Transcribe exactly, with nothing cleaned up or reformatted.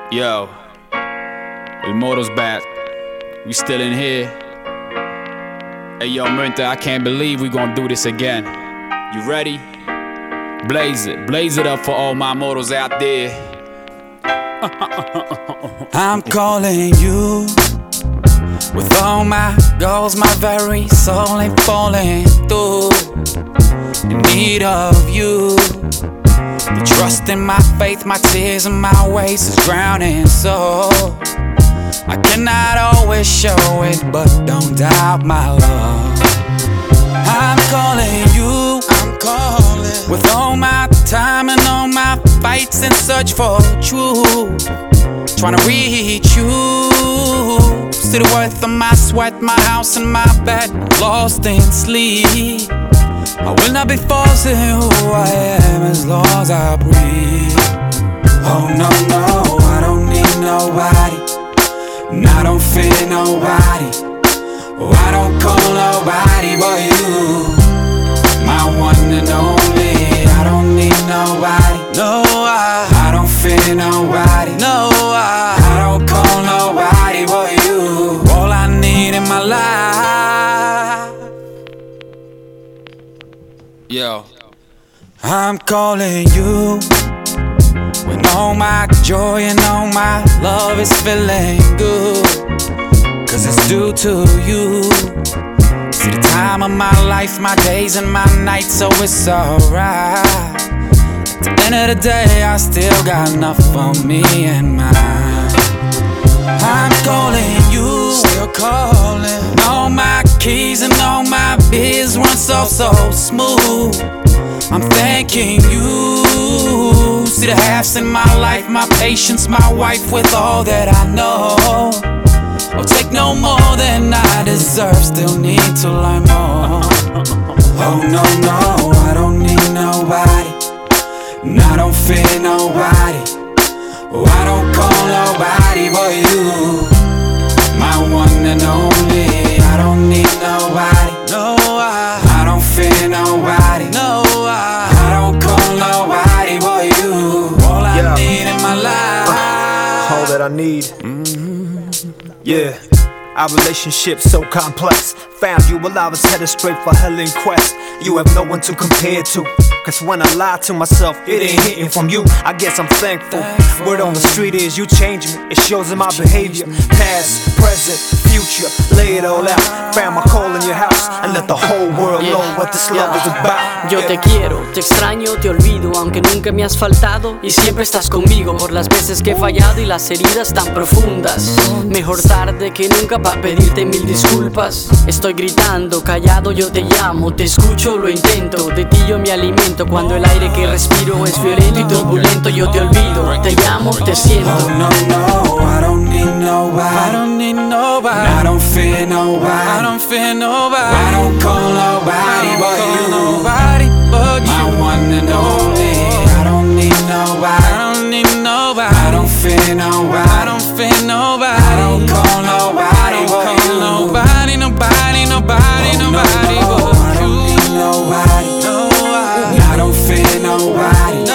Yo, El Moro's back. We still in here. Hey yo, Mente, I can't believe we gonna do this again. You ready? Blaze it, blaze it up for all my Moros out there. I'm calling you with all my goals, my very soul ain't falling through. In need of you. The trust in my faith, my tears and my ways is drowning, so I cannot always show it, but don't doubt my love. I'm calling you, I'm calling with all my time and all my fights in search for truth. Trying to reach you, see the worth of my sweat, my house and my bed, lost in sleep. I will not be forcing who I am as long as I breathe. Oh no, no, I don't need nobody, and I don't fear nobody. Oh, I don't call nobody but you, my one and only. I don't need nobody, no, I, I don't fear nobody, no, I, I don't call nobody but you. All I need in my life. Yo, I'm calling you when all my joy and all my love is feeling good, cause it's due to you. See the time of my life, my days and my nights, so it's alright. At the end of the day, I still got enough for me and mine. I'm calling you, still calling. All my keys and all my biz run so, so smooth. I'm thanking you. See the halves in my life, my patience, my wife with all that I know. I'll take no more than I deserve, still need to learn more. Oh no, no, I don't need nobody, and I don't fear nobody. Oh, I don't call nobody but you, my one and only. I don't need nobody, no, I, I don't fear nobody, no, I, I don't call nobody but you. All I yeah. need in my life, uh, all that I need. Mm-hmm. Yeah, our relationship so complex. Found you while I was headed straight for hell in quest. You have no one to compare to, cause when I lie to myself, it ain't hitting from you. I guess I'm thankful. Word on the street is you change me. It shows in my behavior. Past, present, future, lay it all out. Found my call in your house and let the whole world know what this love is about. Yo te quiero, te extraño, te olvido, aunque nunca me has faltado y siempre estás conmigo por las veces que he fallado y las heridas tan profundas. Mejor tarde que nunca pa' pedirte mil disculpas. Estoy gritando, callado, yo te llamo, te escucho, lo intento. De ti yo me alimento cuando el aire que respiro es violento y turbulento. Yo te olvido, te llamo, te siento. Oh no, no, I don't need nobody, I don't need nobody, I don't fear nobody, I don't fear nobody, I don't call nobody but you, nobody but you, my one and only. I don't need nobody, I don't need nobody, I don't fear nobody, I don't fear nobody, I don't call nobody but you, nobody, nobody, nobody, nobody but you. I don't need nobody, no, I, I don't fear nobody.